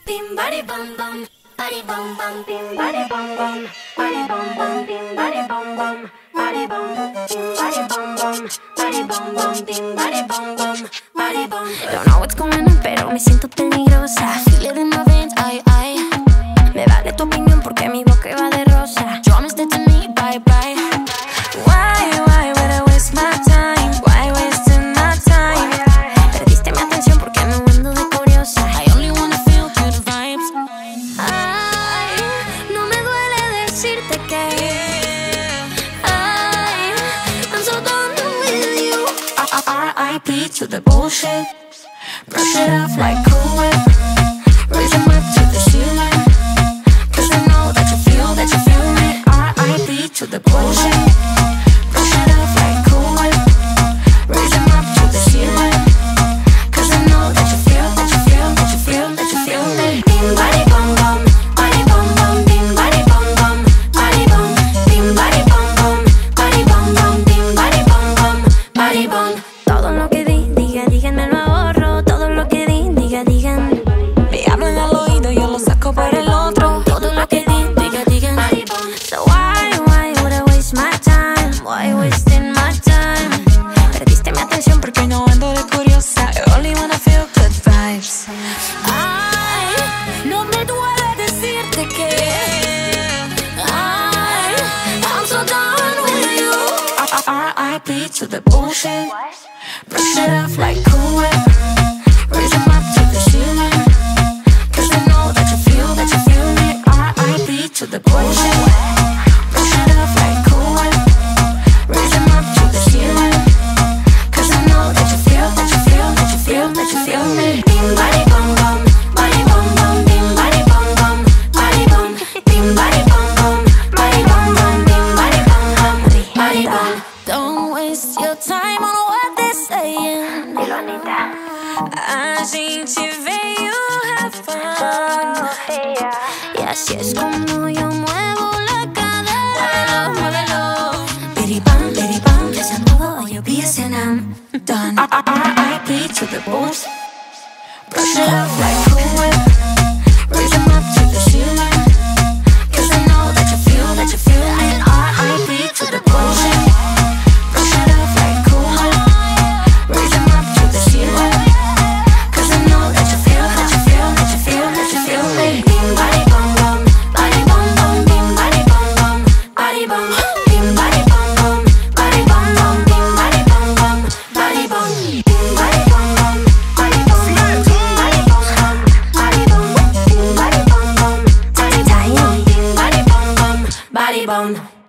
Bim body bum bum, body bum bum, bim body bum bum, body bum bum, bim body bum bum, body bum, bim body bum bum, body bum bum, bim body bum bum, body bum. Don't know what's going on, pero me siento peligrosa. Feel it in my veins, ay ay. Me vale tu opinión porque mi boca va de rosa. Promise to me, bye bye. Why would I waste my time? Why wasting my time? Perdiste mi atención porque me ando de curiosa. I only wanna feel good vibes. Ay, no me duele decirte que ay, I'm so done with you. R.I.P. to the bullshit. Brush it off like Cool Whip. Raise them up to the ceiling. Cause I know that you feel me. R.I.P. to the bullshit. Brush it off like Cool Whip. Raise them up to the ceiling. Cause I know that you feel me. Bim body bum bum, body bum bum, bim body bum bum, body bum, bim body bum bum, body bum bum, bim body bum bum, body bum. Todo lo que digan me lo ahorro. Todo lo que digan. Me hablan al oído, yo lo saco por el otro. Todo lo que digan. So why would I waste my time? Why wasting my time? Perdiste mi atención porque no ando de curiosa. I only wanna feel good vibes. Ay, no me duele decirte que ay, I'm so done with you. R.I.P. to the bullshit. Brush it off like Cool Whip. Raise them up to the ceiling. Cause I know that you feel me. R.I.P. to the bullshit. Brush it off like Cool Whip. Raise them up to the ceiling. Cause I know that you feel me. Bim body bum bum, body bum bum, bim body bum bum, body bum, bim body bum bum, body bum bum, bim body bum bum, body bum. Don't waste your time on what they're saying. Dilo, Anita. Así te veo have fun. Y así es como yo muevo la cadera. Muévelo. Bidi bam, que se mueva o yo BSNM. Done. R.I.P. to the bulls. Brush it off like Cool Whip. Raise them up to the ceiling. Cause I know that you feel me. R.I.P. to the bullshit. Brush it off like Cool Whip. Raise them up to the ceiling. Cause I know that you feel me. Bim body bum bum, body bum bum, bim body bum bum, body bum, bim body bum bum, body bum bum, bim body bum bum, body bum, bim body bum bum, body bum bum, body bum bum, body bum, bim body bum bum, body bum, bim body bum bum, body bum.